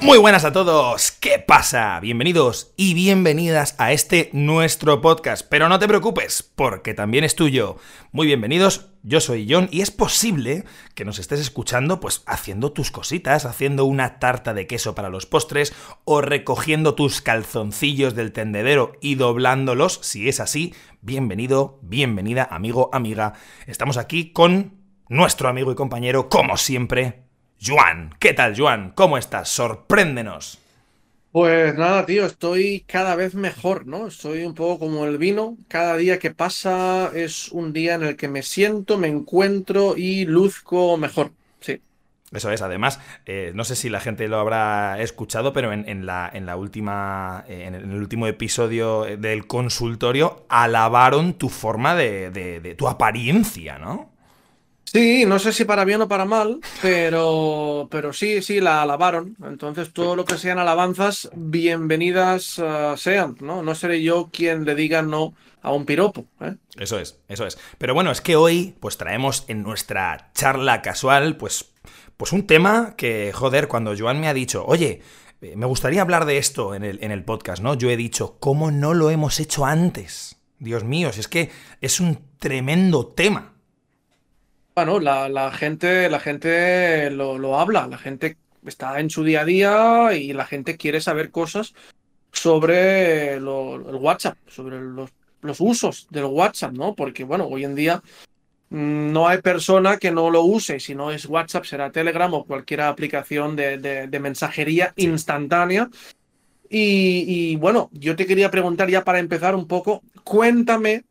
Muy buenas a todos, ¿qué pasa? Bienvenidos y bienvenidas a este nuestro podcast, pero no te preocupes, porque también es tuyo. Muy bienvenidos, yo soy John y es posible que nos estés escuchando pues haciendo tus cositas, haciendo una tarta de queso para los postres o recogiendo tus calzoncillos del tendedero y doblándolos. Si es así, bienvenido, bienvenida, amigo, amiga. Estamos aquí con nuestro amigo y compañero, como siempre, Joan. ¿Qué tal, Joan? ¿Cómo estás? Sorpréndenos. Pues nada, tío, estoy cada vez mejor, ¿no? Estoy un poco como el vino. Cada día que pasa es un día en el que me siento, me encuentro y luzco mejor. Sí. Eso es, además, no sé si la gente lo habrá escuchado, pero en la última, en el último episodio del consultorio alabaron tu forma de tu apariencia, ¿no? Sí, no sé si para bien o para mal, pero sí, la alabaron. Entonces, todo lo que sean alabanzas, bienvenidas sean, ¿no? No seré yo quien le diga no a un piropo, ¿eh? Eso es, eso es. Pero bueno, es que hoy pues traemos en nuestra charla casual pues un tema que, joder, cuando Joan me ha dicho, oye, me gustaría hablar de esto en el podcast, ¿no? Yo he dicho, ¿cómo no lo hemos hecho antes? Dios mío, si es que es un tremendo tema. Bueno, la gente lo habla, la gente está en su día a día y la gente quiere saber cosas sobre el WhatsApp, sobre los usos del WhatsApp, ¿no? Porque, bueno, hoy en día no hay persona que no lo use. Si no es WhatsApp, será Telegram o cualquier aplicación de mensajería Sí. instantánea. Y, bueno, yo te quería preguntar ya para empezar un poco, cuéntame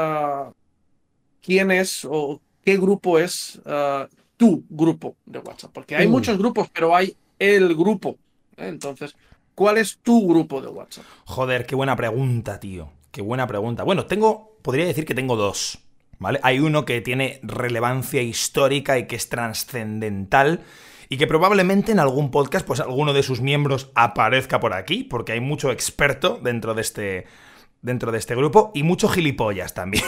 quién es o qué grupo es tu grupo de WhatsApp. Porque hay Uh, muchos grupos, pero hay el grupo, ¿eh? Entonces, ¿cuál es tu grupo de WhatsApp? Joder, qué buena pregunta, tío. Qué buena pregunta. Bueno, podría decir que tengo dos, ¿vale? Hay uno que tiene relevancia histórica y que es trascendental y que probablemente en algún podcast, pues alguno de sus miembros aparezca por aquí, porque hay mucho experto dentro de este grupo y mucho gilipollas también.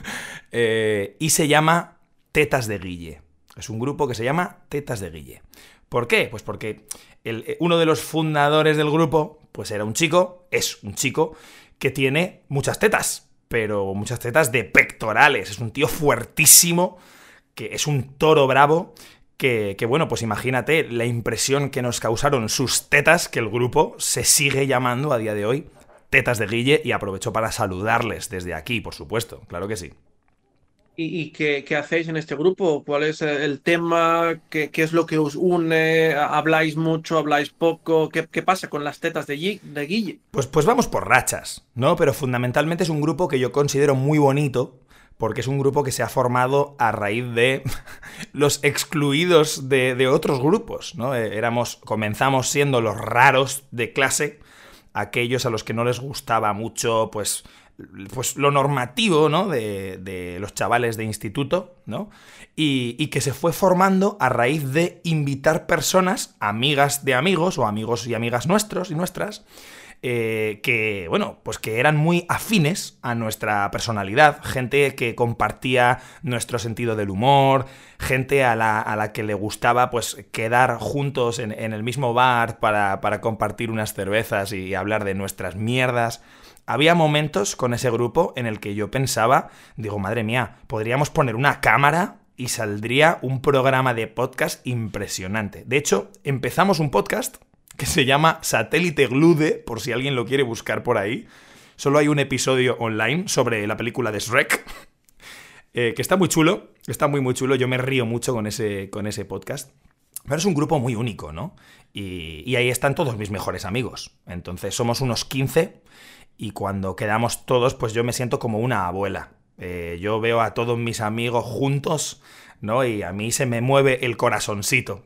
Y se llama Tetas de Guille. Es un grupo que se llama Tetas de Guille. ¿Por qué? Pues porque uno de los fundadores del grupo, pues es un chico que tiene muchas tetas, pero muchas tetas de pectorales. Es un tío fuertísimo, que es un toro bravo, que bueno, pues imagínate la impresión que nos causaron sus tetas, que el grupo se sigue llamando a día de hoy Tetas de Guille, y aprovecho para saludarles desde aquí, por supuesto, claro que sí. ¿Y qué hacéis en este grupo? ¿Cuál es el tema? ¿Qué es lo que os une? ¿Habláis mucho? ¿Habláis poco? ¿Qué pasa con las tetas de Guille? Pues vamos por rachas, ¿no? Pero fundamentalmente es un grupo que yo considero muy bonito, porque es un grupo que se ha formado a raíz de los excluidos de otros grupos, ¿no? Comenzamos siendo los raros de clase, aquellos a los que no les gustaba mucho, pues lo normativo, ¿no? De los chavales de instituto, ¿no? Y que se fue formando a raíz de invitar personas, amigas de amigos o amigos y amigas nuestros y nuestras, que, bueno, pues que eran muy afines a nuestra personalidad, gente que compartía nuestro sentido del humor, gente a la que le gustaba pues quedar juntos en el mismo bar para compartir unas cervezas y hablar de nuestras mierdas. Había momentos con ese grupo en el que yo pensaba, digo, madre mía, podríamos poner una cámara y saldría un programa de podcast impresionante. De hecho, empezamos un podcast que se llama Satélite Glude, por si alguien lo quiere buscar por ahí. Solo hay un episodio online sobre la película de Shrek, que está muy chulo, está muy muy chulo. Yo me río mucho con ese podcast. Pero es un grupo muy único, ¿no? Y ahí están todos mis mejores amigos. Entonces somos unos 15 y cuando quedamos todos, pues yo me siento como una abuela. Yo veo a todos mis amigos juntos, ¿no? Y a mí se me mueve el corazoncito.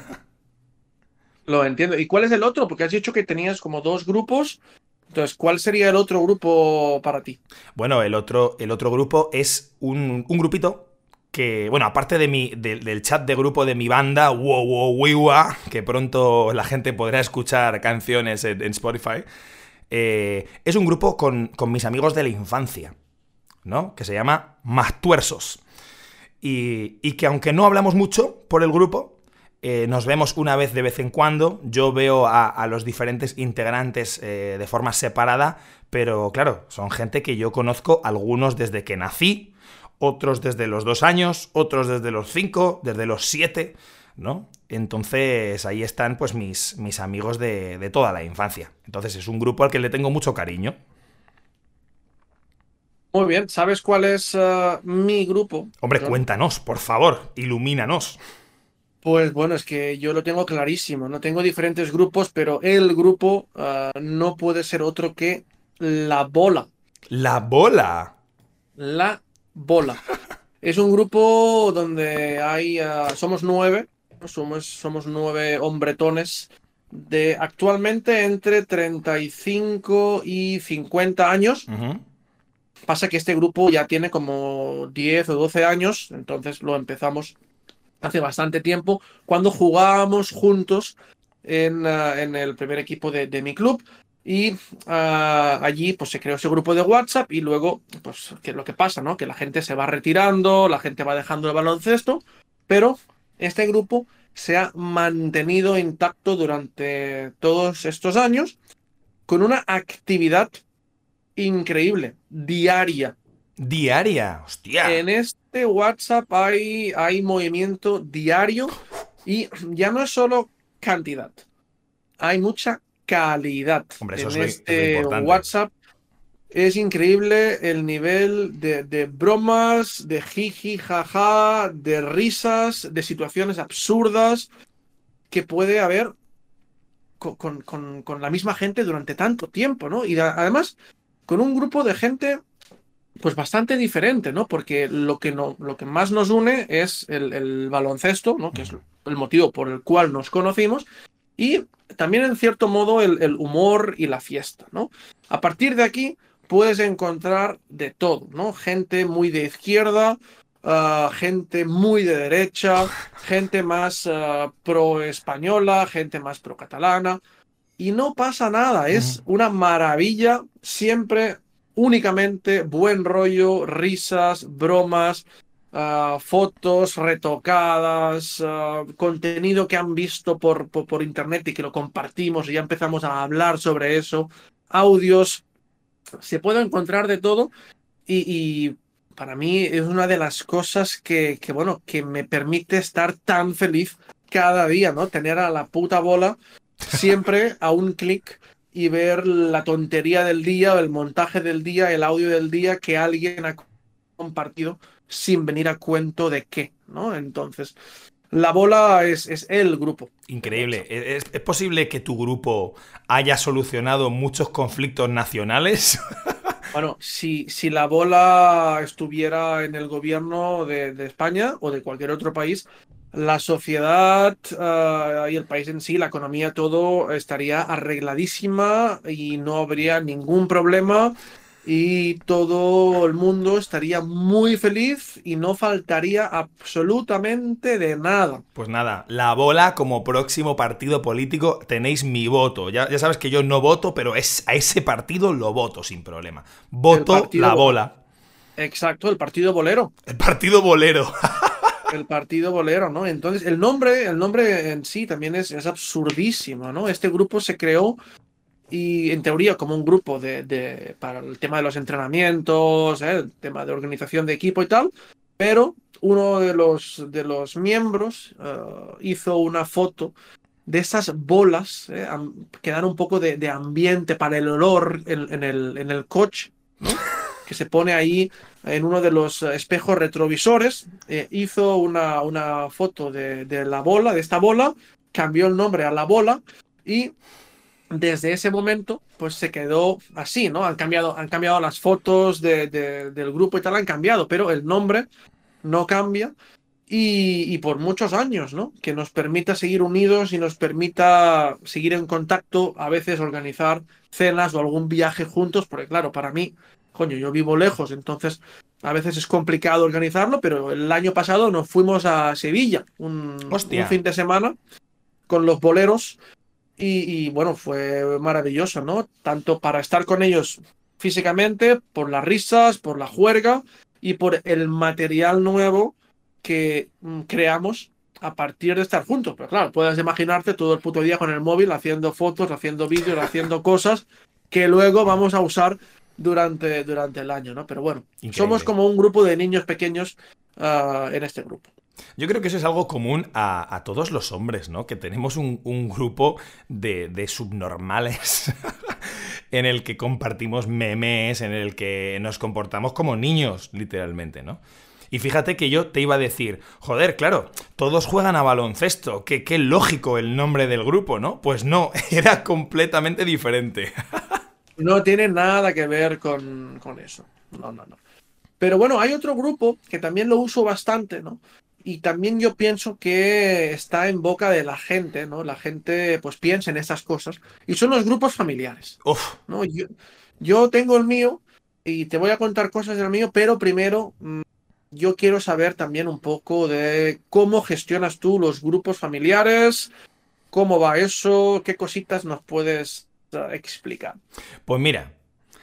Lo entiendo. ¿Y cuál es el otro? Porque has dicho que tenías como dos grupos. Entonces, ¿cuál sería el otro grupo para ti? Bueno, el otro grupo es un grupito que, bueno, aparte del chat de grupo de mi banda, Wow Wow Wiwa, que pronto la gente podrá escuchar canciones en Spotify, es un grupo con mis amigos de la infancia, ¿no? Que se llama Mastuersos. Y que aunque no hablamos mucho por el grupo, Nos vemos una vez en cuando. Yo veo a los diferentes integrantes de forma separada, pero claro, son gente que yo conozco, algunos desde que nací, otros desde los 2 años, otros desde los 5, desde los 7, ¿no? Entonces ahí están pues mis amigos de toda la infancia. Entonces es un grupo al que le tengo mucho cariño. Muy bien, ¿sabes cuál es mi grupo, Hombre, John? cuéntanos, por favor, ilumínanos. Pues bueno, es que yo lo tengo clarísimo, no tengo diferentes grupos, pero el grupo no puede ser otro que La Bola. La bola. La Bola. Es un grupo donde somos 9, ¿no? Somos 9 hombretones de actualmente entre 35 y 50 años. Ujú. Pasa que este grupo ya tiene como 10 o 12 años, entonces lo empezamos hace bastante tiempo, cuando jugábamos juntos en el primer equipo de mi club. Y allí pues se creó ese grupo de WhatsApp y luego, pues, que lo que pasa, ¿no? Que la gente se va retirando, la gente va dejando el baloncesto, pero este grupo se ha mantenido intacto durante todos estos años con una actividad increíble, diaria. Diaria, hostia. En este WhatsApp hay movimiento diario y ya no es solo cantidad, hay mucha calidad. Hombre, En es lo este importante. WhatsApp es increíble el nivel de bromas, de jiji, jaja, de risas, de situaciones absurdas que puede haber con la misma gente durante tanto tiempo, ¿no? Y además con un grupo de gente pues bastante diferente, ¿no? Porque lo que más nos une es el baloncesto, ¿no? Que es el motivo por el cual nos conocimos, y también en cierto modo el humor y la fiesta, ¿no? A partir de aquí puedes encontrar de todo, ¿no? Gente muy de izquierda, gente muy de derecha, gente más pro española, gente más pro catalana. Y no pasa nada, Ujú. es una maravilla, siempre, únicamente buen rollo, risas, bromas, fotos retocadas, contenido que han visto por internet y que lo compartimos y ya empezamos a hablar sobre eso, audios, se puede encontrar de todo y para mí es una de las cosas bueno, que me permite estar tan feliz cada día, ¿no? Tener a la puta bola siempre a un clic y ver la tontería del día, el montaje del día, el audio del día que alguien ha compartido sin venir a cuento de qué, ¿no? Entonces, la bola es el grupo de Increíble. WhatsApp. ¿Es posible que tu grupo haya solucionado muchos conflictos nacionales? Bueno, si la bola estuviera en el gobierno de España o de cualquier otro país, la sociedad y el país en sí, la economía, todo estaría arregladísima y no habría ningún problema y todo el mundo estaría muy feliz y no faltaría absolutamente de nada. Pues nada, la bola como próximo partido político tenéis mi voto. Ya sabes que yo no voto, pero a ese partido lo voto sin problema. El Voto la partido, bola. exacto, el partido bolero. El partido bolero. El partido bolero, ¿no? Entonces, el nombre en sí también es absurdísimo, ¿no? Este grupo se creó y en teoría como un grupo para el tema de los entrenamientos, el tema de organización de equipo y tal, pero uno de los miembros hizo una foto de esas bolas que dan un poco de ambiente para el olor en el coche, ¿no? Que se pone ahí en uno de los espejos retrovisores. Hizo una foto de la bola, de esta bola, cambió el nombre a la bola y desde ese momento, pues se quedó así, ¿no? Han cambiado las fotos del grupo y tal, han cambiado, pero el nombre no cambia y por muchos años, ¿no? Que nos permita seguir unidos y nos permita seguir en contacto, a veces organizar cenas o algún viaje juntos, porque claro, para mí, coño, yo vivo lejos, entonces a veces es complicado organizarlo, pero el año pasado nos fuimos a Sevilla un Hostia. fin de semana con los boleros bueno, fue maravilloso, ¿no? Tanto para estar con ellos físicamente, por las risas, por la juerga y por el material nuevo que creamos a partir de estar juntos. Pero claro, puedes imaginarte todo el puto día con el móvil haciendo fotos, haciendo vídeos, haciendo cosas que luego vamos a usar durante el año, ¿no? Pero bueno, somos Increíble. como un grupo de niños pequeños en este grupo. Yo creo que eso es algo común a todos los hombres, ¿no? Que tenemos un grupo de subnormales en el que compartimos memes, en el que nos comportamos como niños, literalmente, ¿no? Y fíjate que yo te iba a decir, joder, claro, todos juegan a baloncesto, qué lógico el nombre del grupo, ¿no? Pues no, era completamente diferente. No tiene nada que ver con eso. No, no, no. Pero bueno, hay otro grupo que también lo uso bastante, ¿no? Y también yo pienso que está en boca de la gente, ¿no? La gente pues piensa en estas cosas. Y son los grupos familiares, Uf, ¿no? Yo tengo el mío y te voy a contar cosas del mío, pero primero yo quiero saber también un poco de cómo gestionas tú los grupos familiares, cómo va eso, qué cositas nos puedes explicar. pues mira,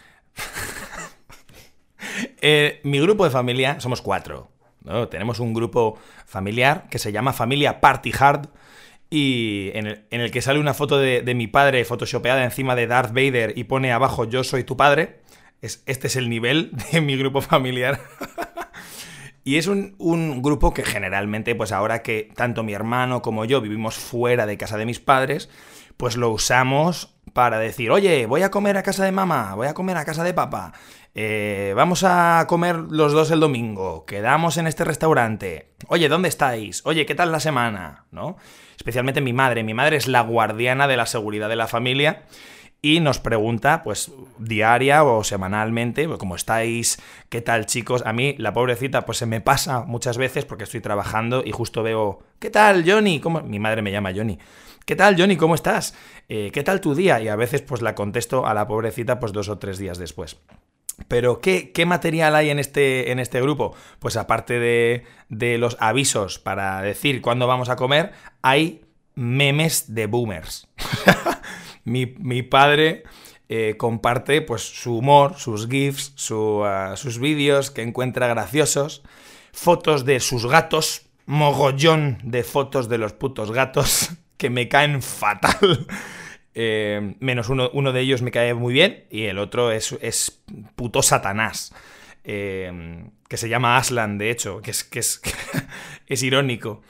mi grupo de familia somos 4, ¿no? Tenemos un grupo familiar que se llama Familia Party Hard y en el que sale una foto de mi padre photoshopeada encima de Darth Vader y pone abajo yo soy tu padre. Este es el nivel de mi grupo familiar. Y es un grupo que generalmente, pues ahora que tanto mi hermano como yo vivimos fuera de casa de mis padres, pues lo usamos para decir, oye, voy a comer a casa de mamá, voy a comer a casa de papá, vamos a comer los dos el domingo, quedamos en este restaurante, oye, ¿dónde estáis? Oye, ¿qué tal la semana? ¿No? Especialmente mi madre es la guardiana de la seguridad de la familia y nos pregunta, pues, diaria o semanalmente, pues, ¿cómo estáis? ¿Qué tal, chicos? A mí, la pobrecita, pues se me pasa muchas veces porque estoy trabajando y justo veo, ¿qué tal, Johnny? ¿Cómo? Mi madre me llama Johnny. ¿Qué tal, Johnny? ¿Cómo estás? ¿Qué tal tu día? Y a veces, pues, la contesto a la pobrecita, pues, 2 o 3 días después. Pero, ¿qué material hay en este grupo? Pues, aparte de los avisos para decir cuándo vamos a comer, hay memes de boomers. Mi padre comparte pues su humor, sus gifs, sus vídeos que encuentra graciosos, fotos de sus gatos, mogollón de fotos de los putos gatos que me caen fatal. Menos uno de ellos me cae muy bien y el otro es puto Satanás. Que se llama Aslan, de hecho, que es irónico.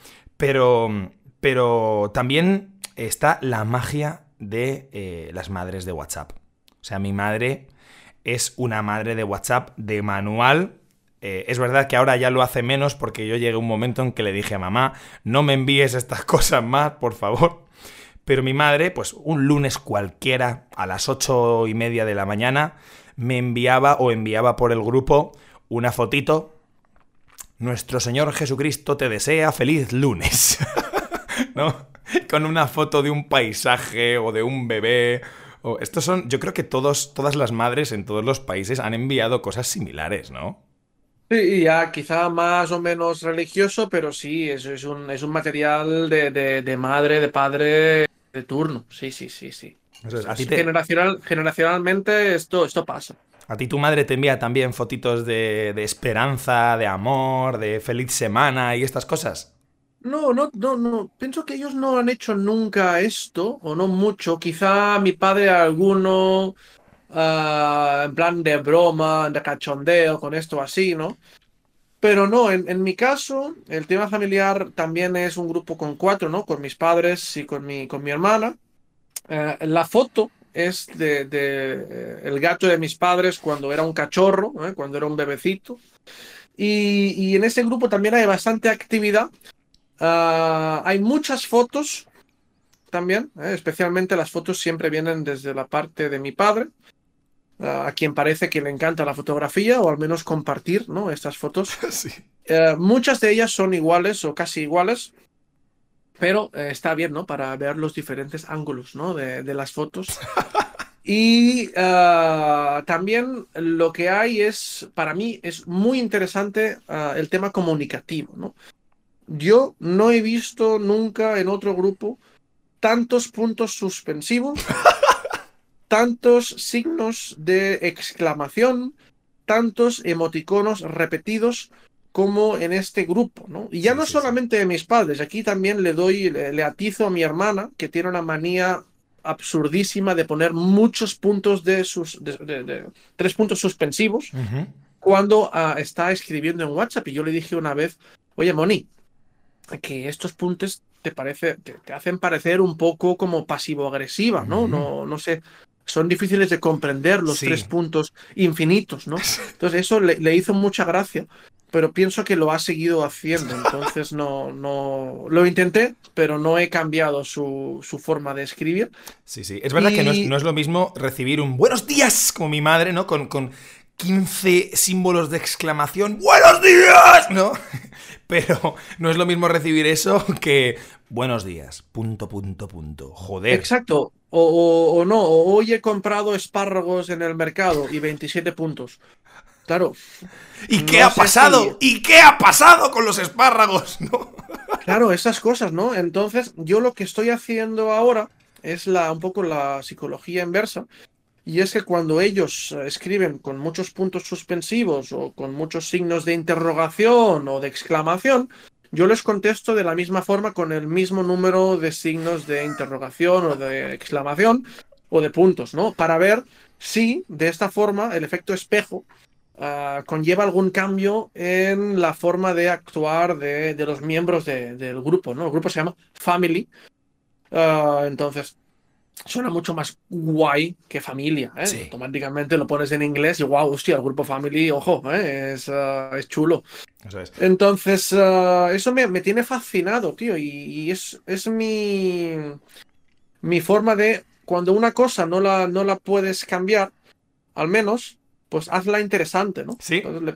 Pero también está la magia de las madres de WhatsApp. O sea, mi madre es una madre de WhatsApp de manual. Es verdad que ahora ya lo hace menos porque yo llegué a un momento en que le dije a mamá, no me envíes estas cosas más, por favor. Pero mi madre, pues un lunes cualquiera, a las 8:30 de la mañana, me enviaba por el grupo una fotito. Nuestro Señor Jesucristo te desea feliz lunes. ¿No? Con una foto de un paisaje o de un bebé. Estos son, yo creo que todas las madres en todos los países han enviado cosas similares, ¿no? Sí, y ya quizá más o menos religioso, pero sí, es un material de madre, de padre de turno. Sí, sí, sí, sí. Eso es. Generacionalmente esto pasa. A ti tu madre te envía también fotitos de esperanza, de amor, de feliz semana y estas cosas. No, no, no, no. Pienso que ellos no han hecho nunca esto, o no mucho. Quizá mi padre alguno, en plan de broma, de cachondeo, con esto así, ¿no? Pero no, en mi caso, el tema familiar también es un grupo con 4, ¿no? Con mis padres y con mi hermana. La foto es el gato de mis padres cuando era un cachorro, ¿eh? Cuando era un bebecito. Y en ese grupo también hay bastante actividad. Hay muchas fotos también, especialmente las fotos siempre vienen desde la parte de mi padre, a quien parece que le encanta la fotografía o al menos compartir, ¿no? Estas fotos. Sí. Muchas de ellas son iguales o casi iguales, pero está bien, ¿no? Para ver los diferentes ángulos, ¿no? de las fotos. Y también lo que hay para mí, es muy interesante el tema comunicativo, ¿no? Yo no he visto nunca en otro grupo tantos puntos suspensivos, tantos signos de exclamación, tantos emoticonos repetidos como en este grupo, ¿no? Y ya Sí, no sí, sí. solamente de mis padres, aquí también le atizo a mi hermana, que tiene una manía absurdísima de poner muchos puntos de 3 puntos suspensivos Ujú. cuando está escribiendo en WhatsApp. Y yo le dije una vez, oye, Moni, que estos puntos te hacen parecer un poco como pasivo-agresiva, ¿no? Ujú. No sé, son difíciles de comprender los tres Sí. puntos infinitos, ¿no? Entonces eso le hizo mucha gracia, pero pienso que lo ha seguido haciendo, entonces no, lo intenté, pero no he cambiado su forma de escribir. Sí, sí. Es verdad que Y no es lo mismo recibir un buenos días, como mi madre, ¿no? Con 15 símbolos de exclamación, ¡buenos días! ¿No? Pero no es lo mismo recibir eso que buenos días, punto, punto, punto. Joder. exacto, o no, o hoy he comprado espárragos en el mercado y 27 puntos. Claro, ¿Y qué no ha sé si. pasado? ¿Y qué ha pasado con los espárragos? ¿No? Claro, esas cosas, ¿no? Entonces, yo lo que estoy haciendo ahora es un poco la psicología inversa, y es que cuando ellos escriben con muchos puntos suspensivos o con muchos signos de interrogación o de exclamación, yo les contesto de la misma forma con el mismo número de signos de interrogación o de exclamación o de puntos, ¿no? Para ver si de esta forma el efecto espejo conlleva algún cambio en la forma de actuar de los miembros del grupo, ¿no? El grupo se llama Family, entonces suena mucho más guay que familia, ¿eh? Sí. Automáticamente lo pones en inglés y wow, hostia, el grupo Family, ojo, es chulo. Eso es. Entonces, eso me tiene fascinado, tío, y es mi forma de, cuando una cosa no la puedes cambiar, al menos, pues hazla interesante, ¿no? Sí. Entonces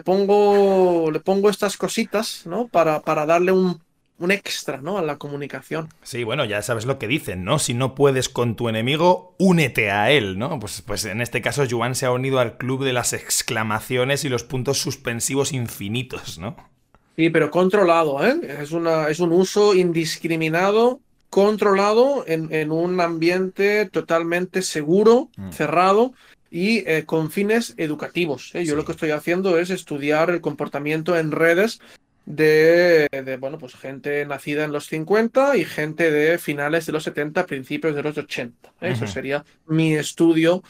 le pongo estas cositas, ¿no? Para darle un extra, ¿no? A la comunicación. Sí, bueno, ya sabes lo que dicen, ¿no? Si no puedes con tu enemigo, únete a él, ¿no? Pues en este caso, Joan se ha unido al club de las exclamaciones y los puntos suspensivos infinitos, ¿no? Sí, pero controlado, ¿eh? Es un uso indiscriminado, controlado en un ambiente totalmente seguro, Mm. cerrado y con fines educativos, ¿eh? Yo lo que Sí. estoy haciendo es estudiar el comportamiento en redes bueno, pues gente nacida en los 50 y gente de finales de los 70, principios de los 80, ¿eh? Eso Ujú. sería mi estudio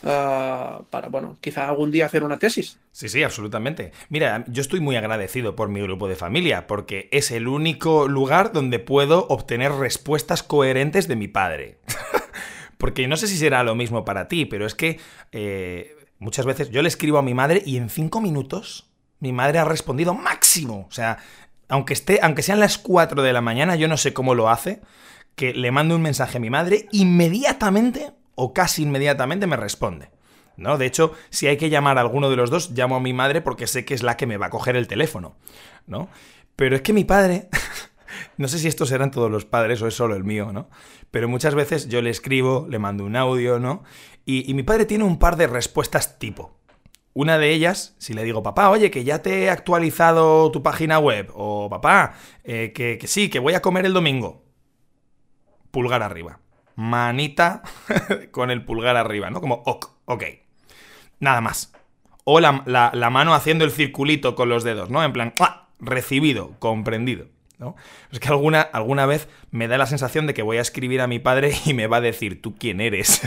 para, bueno, quizá algún día hacer una tesis. Sí, sí, absolutamente. Mira, yo estoy muy agradecido por mi grupo de familia, porque es el único lugar donde puedo obtener respuestas coherentes de mi padre. Porque no sé si será lo mismo para ti, pero es que muchas veces yo le escribo a mi madre y en 5 minutos mi madre ha respondido máximo. O sea, aunque sean las 4 de la mañana, yo no sé cómo lo hace, que le mando un mensaje a mi madre, inmediatamente o casi inmediatamente me responde. ¿No? De hecho, si hay que llamar a alguno de los dos, llamo a mi madre porque sé que es la que me va a coger el teléfono, ¿no? Pero es que mi padre, no sé si estos serán todos los padres o es solo el mío, ¿no? Pero muchas veces yo le escribo, le mando un audio, ¿no? Y mi padre tiene un par de respuestas tipo. Una de ellas, si le digo, papá, oye, que ya te he actualizado tu página web, o papá, que sí, que voy a comer el domingo. Pulgar arriba. Manita con el pulgar arriba, ¿no? Como, ok. Nada más. O la mano haciendo el circulito con los dedos, ¿no? En plan, ¡ah! Recibido, comprendido, ¿no? Es que alguna vez me da la sensación de que voy a escribir a mi padre y me va a decir, ¿tú quién eres?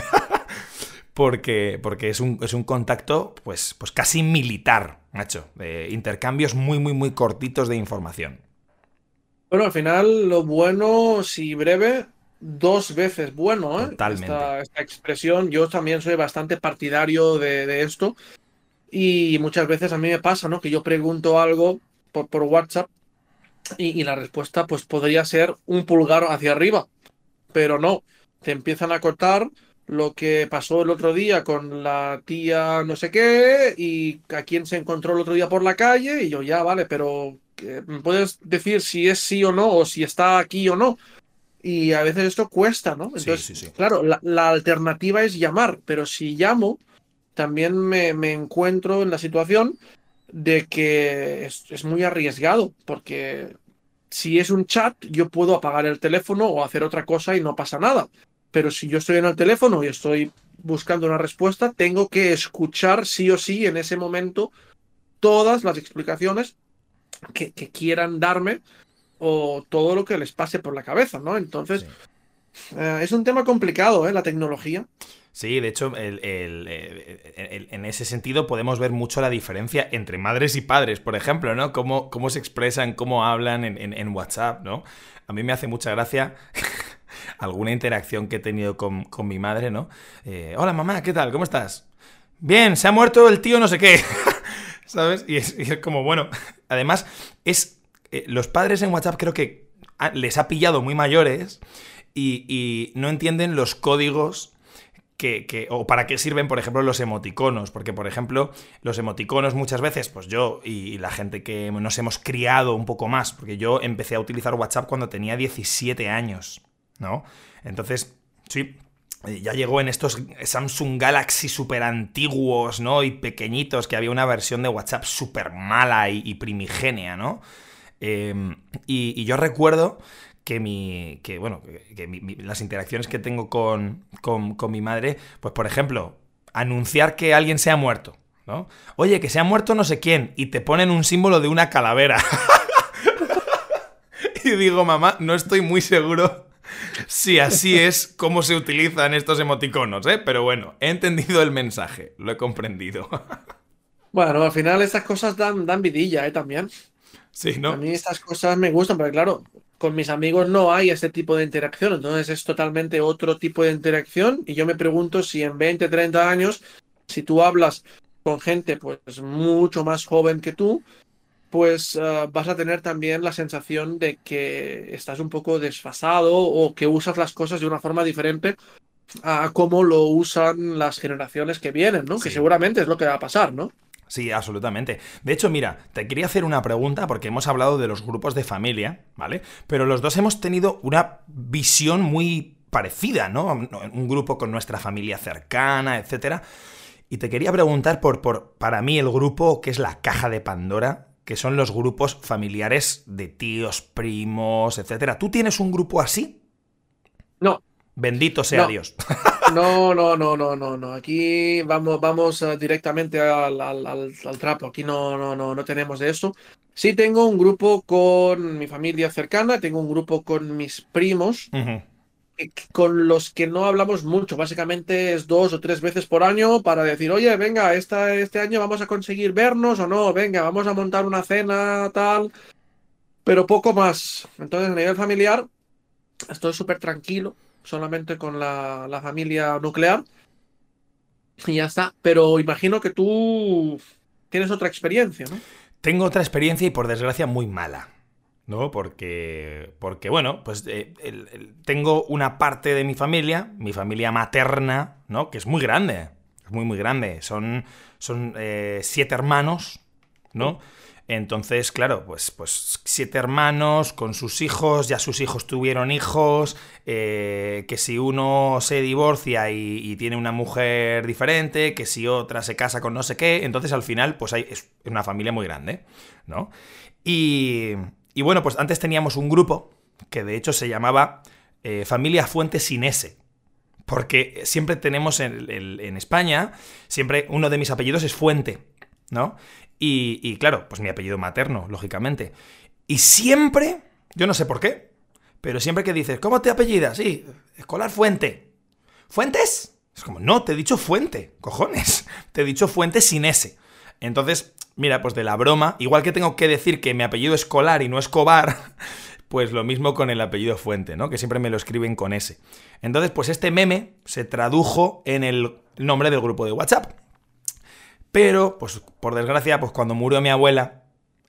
porque es un contacto, pues casi militar, macho. Intercambios muy, muy, muy cortitos de información. Bueno, al final, lo bueno, si breve, 2 veces bueno, ¿eh? Totalmente. Esta expresión, yo también soy bastante partidario de esto y muchas veces a mí me pasa, ¿no? Que yo pregunto algo por WhatsApp y la respuesta pues podría ser un pulgar hacia arriba, pero no, te empiezan a contar lo que pasó el otro día con la tía no sé qué y a quién se encontró el otro día por la calle y yo ya, vale, pero ¿me puedes decir si es sí o no o si está aquí o no? Y a veces esto cuesta, ¿no? Sí, Entonces, sí, sí. claro, la alternativa es llamar, pero si llamo, también me encuentro en la situación de que es muy arriesgado, porque si es un chat, yo puedo apagar el teléfono o hacer otra cosa y no pasa nada. Pero si yo estoy en el teléfono y estoy buscando una respuesta, tengo que escuchar sí o sí en ese momento todas las explicaciones que quieran darme o todo lo que les pase por la cabeza, ¿no? Entonces, Sí. es un tema complicado, la tecnología. Sí, de hecho, en ese sentido podemos ver mucho la diferencia entre madres y padres, por ejemplo, ¿no? Cómo se expresan, cómo hablan en WhatsApp, ¿no? A mí me hace mucha gracia alguna interacción que he tenido con mi madre, ¿no? Hola, mamá, ¿qué tal? ¿Cómo estás? Bien, se ha muerto el tío no sé qué, ¿sabes? Y es como, bueno, además, los padres en WhatsApp creo que les ha pillado muy mayores y no entienden los códigos o para qué sirven, por ejemplo, los emoticonos. Porque, por ejemplo, los emoticonos muchas veces, pues yo y la gente que nos hemos criado un poco más, porque yo empecé a utilizar WhatsApp cuando tenía 17 años, ¿no? Entonces, sí, ya llegó en estos Samsung Galaxy súper antiguos, ¿no? Y pequeñitos, que había una versión de WhatsApp súper mala y primigenia, ¿no? Y yo recuerdo que las interacciones que tengo con mi madre, pues por ejemplo, anunciar que alguien se ha muerto, ¿no? Oye, que se ha muerto no sé quién, y te ponen un símbolo de una calavera. Y digo, mamá, no estoy muy seguro si así es como se utilizan estos emoticonos, ¿eh? Pero bueno, he entendido el mensaje, lo he comprendido. Bueno, al final estas cosas dan vidilla, también. Sí, A ¿no? mí estas cosas me gustan, pero claro, con mis amigos no hay este tipo de interacción, entonces es totalmente otro tipo de interacción y yo me pregunto si en 20, 30 años, si tú hablas con gente pues mucho más joven que tú, pues vas a tener también la sensación de que estás un poco desfasado o que usas las cosas de una forma diferente a cómo lo usan las generaciones que vienen, ¿no? Que Sí. seguramente es lo que va a pasar, ¿no? Sí, absolutamente. De hecho, mira, te quería hacer una pregunta porque hemos hablado de los grupos de familia, ¿vale? Pero los dos hemos tenido una visión muy parecida, ¿no? Un grupo con nuestra familia cercana, etcétera. Y te quería preguntar para mí, el grupo que es la caja de Pandora, que son los grupos familiares de tíos, primos, etcétera. ¿Tú tienes un grupo así? No, Bendito sea no. Dios. No, no, no, no, no, no. Aquí vamos directamente al trapo. Aquí no tenemos de eso. Sí tengo un grupo con mi familia cercana, tengo un grupo con mis primos, Ujú. con los que no hablamos mucho. Básicamente es 2 o 3 veces por año para decir, oye, venga, este año vamos a conseguir vernos o no, venga, vamos a montar una cena, tal, pero poco más. Entonces, a nivel familiar, estoy súper tranquilo, solamente con la familia nuclear. Y ya está. Pero imagino que tú tienes otra experiencia, ¿no? Tengo otra experiencia y por desgracia muy mala, ¿no? Porque bueno, pues tengo una parte de mi familia materna, ¿no? Que es muy grande, es muy, muy grande. Son 7 hermanos, ¿no? Entonces, claro, pues 7 hermanos con sus hijos, ya sus hijos tuvieron hijos, que si uno se divorcia y tiene una mujer diferente, que si otra se casa con no sé qué, entonces al final pues es una familia muy grande, ¿no? Y, y bueno, pues antes teníamos un grupo que de hecho se llamaba Familia Fuente sin S. Porque siempre tenemos en España, siempre uno de mis apellidos es Fuente, ¿no? Y claro, pues mi apellido materno, lógicamente. Y siempre, yo no sé por qué, pero siempre que dices, ¿cómo te apellidas? Sí, Escolar Fuente. ¿Fuentes? Es como, no, te he dicho Fuente, cojones. Te he dicho Fuente sin S. Entonces, mira, pues de la broma, igual que tengo que decir que mi apellido es Escolar y no Escobar, pues lo mismo con el apellido Fuente, ¿no? Que siempre me lo escriben con S. Entonces, pues este meme se tradujo en el nombre del grupo de WhatsApp. Pero, pues por desgracia, pues cuando murió mi abuela,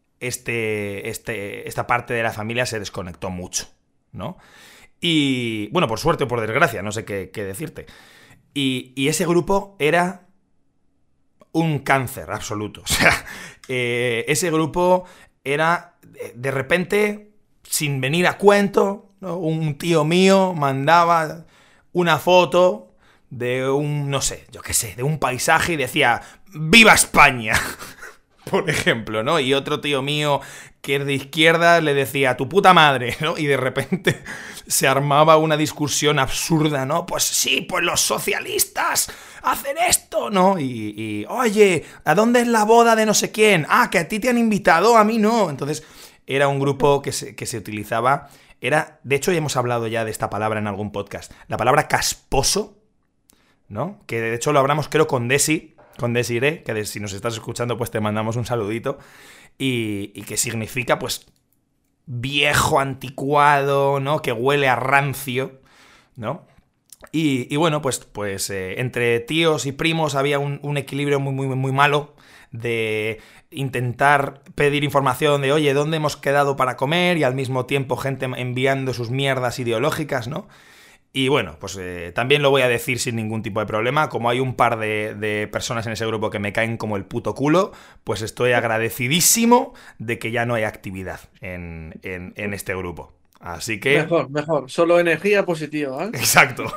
esta parte de la familia se desconectó mucho, ¿no? Y, bueno, por suerte o por desgracia, no sé qué decirte. Y ese grupo era un cáncer absoluto. O sea, ese grupo era, de repente, sin venir a cuento, ¿no? Un tío mío mandaba una foto de un, no sé, yo qué sé, de un paisaje y decía ¡Viva España! por ejemplo, ¿no? Y otro tío mío que es de izquierda le decía, tu puta madre, ¿no? Y de repente se armaba una discusión absurda, ¿no? Pues sí, pues los socialistas hacen esto, ¿no? Y oye, ¿a dónde es la boda de no sé quién? Ah, que a ti te han invitado, a mí no. Entonces, era un grupo que se utilizaba... de hecho, ya hemos hablado ya de esta palabra en algún podcast. La palabra casposo, ¿no? Que de hecho lo hablamos, creo, con Desiree, que si nos estás escuchando, pues te mandamos un saludito. Y que significa, pues, viejo, anticuado, ¿no? Que huele a rancio, ¿no? Y bueno, pues entre tíos y primos había un equilibrio muy, muy, muy malo de intentar pedir información de, oye, ¿dónde hemos quedado para comer? Y al mismo tiempo gente enviando sus mierdas ideológicas, ¿no? Y bueno, pues también lo voy a decir sin ningún tipo de problema. Como hay un par de personas en ese grupo que me caen como el puto culo, pues estoy agradecidísimo de que ya no hay actividad en este grupo. Así que... Mejor. Solo energía positiva, ¿eh? Exacto.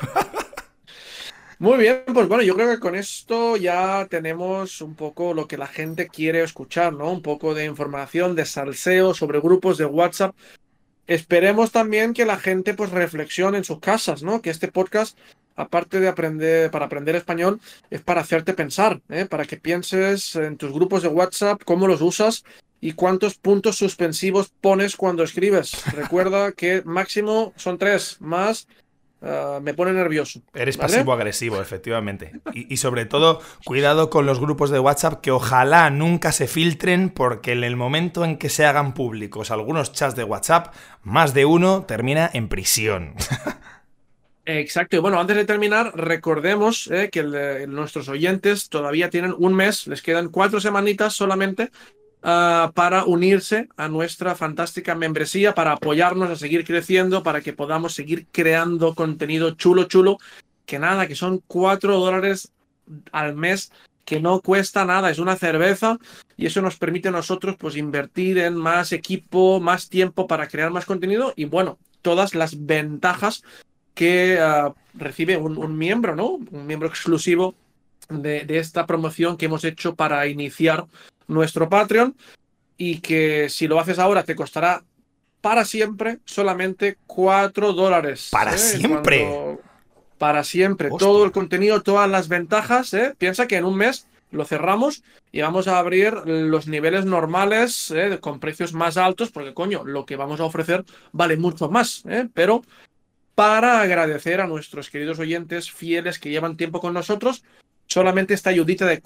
Muy bien, pues bueno, yo creo que con esto ya tenemos un poco lo que la gente quiere escuchar, ¿no? Un poco de información, de salseo sobre grupos de WhatsApp. Esperemos también que la gente pues reflexione en sus casas, ¿no? Que este podcast, aparte de aprender, para aprender español, es para hacerte pensar, ¿eh? Para que pienses en tus grupos de WhatsApp, cómo los usas y cuántos puntos suspensivos pones cuando escribes. Recuerda que máximo son 3, más me pone nervioso. Eres ¿vale? pasivo-agresivo, efectivamente. Y sobre todo, cuidado con los grupos de WhatsApp que ojalá nunca se filtren, porque en el momento en que se hagan públicos algunos chats de WhatsApp, más de uno termina en prisión. Exacto. Y bueno, antes de terminar, recordemos que nuestros oyentes todavía tienen un mes, les quedan 4 semanitas solamente para unirse a nuestra fantástica membresía, para apoyarnos a seguir creciendo, para que podamos seguir creando contenido chulo, que nada, que son $4 al mes, que no cuesta nada, es una cerveza, y eso nos permite a nosotros pues invertir en más equipo, más tiempo para crear más contenido y bueno, todas las ventajas que recibe un miembro, ¿no? Un miembro exclusivo de esta promoción que hemos hecho para iniciar nuestro Patreon y que si lo haces ahora te costará para siempre solamente $4. ¡Para siempre! Para siempre. Hostia. Todo el contenido, todas las ventajas. Piensa que en un mes lo cerramos y vamos a abrir los niveles normales con precios más altos porque, coño, lo que vamos a ofrecer vale mucho más. Pero para agradecer a nuestros queridos oyentes fieles que llevan tiempo con nosotros, solamente esta ayudita de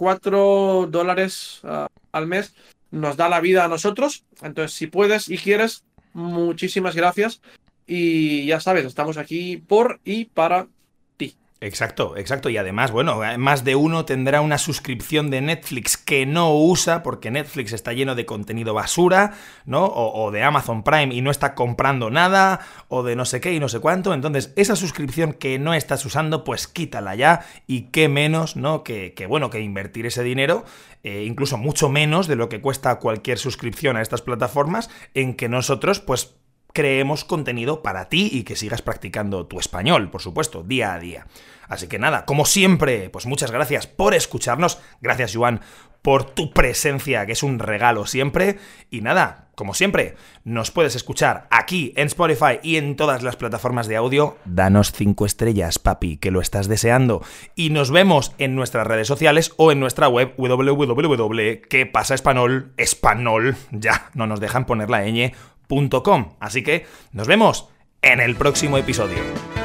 $4 al mes nos da la vida a nosotros. Entonces, si puedes y quieres, muchísimas gracias. Y ya sabes, estamos aquí por y para ti. Exacto. Y además, bueno, más de uno tendrá una suscripción de Netflix que no usa porque Netflix está lleno de contenido basura, ¿no? O de Amazon Prime y no está comprando nada, o de no sé qué y no sé cuánto. Entonces, esa suscripción que no estás usando, pues quítala ya. Y qué menos, ¿no? Que invertir ese dinero, incluso mucho menos de lo que cuesta cualquier suscripción a estas plataformas, en que nosotros, pues, creemos contenido para ti y que sigas practicando tu español, por supuesto, día a día. Así que nada, como siempre, pues muchas gracias por escucharnos. Gracias, Joan, por tu presencia, que es un regalo siempre. Y nada, como siempre, nos puedes escuchar aquí en Spotify y en todas las plataformas de audio. Danos 5 estrellas, papi, que lo estás deseando. Y nos vemos en nuestras redes sociales o en nuestra web www.quepasaespanol, ya no nos dejan poner la ñ. .com. Así que nos vemos en el próximo episodio.